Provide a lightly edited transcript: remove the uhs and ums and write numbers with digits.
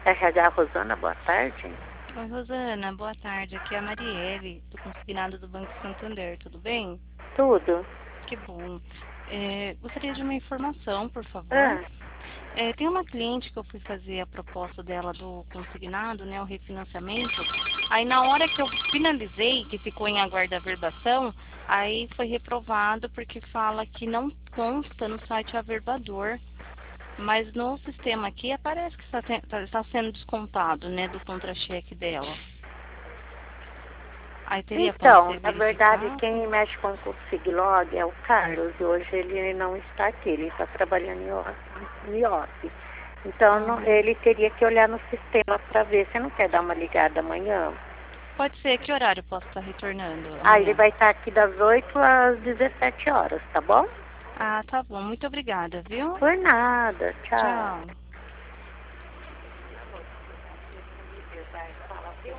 RH Rosana, boa tarde. Oi, Rosana, boa tarde. Aqui é a Marielle, do consignado do Banco Santander, tudo bem? Tudo? Que bom. Gostaria de uma informação, por favor. Ah, Tem uma cliente que eu fui fazer a proposta dela do consignado, né, o refinanciamento. Aí, na hora que eu finalizei, que ficou em aguardo da verbação, aí foi reprovado porque fala que não consta no site averbador. Mas no sistema aqui aparece que está sendo descontado, né, do contra-cheque dela. Aí teria como então, você na verdade, verificar? quem mexe com o Siglog é o Carlos. E hoje ele não está aqui, ele está trabalhando em off. Então, Ah, ele teria que olhar no sistema para ver. Você não quer dar uma ligada amanhã? pode ser. Que horário eu posso estar retornando Ah, ele amanhã? vai estar aqui das 8 às 17 horas, tá bom? Ah, tá bom. Muito obrigada, viu? Por nada, tchau. Tchau.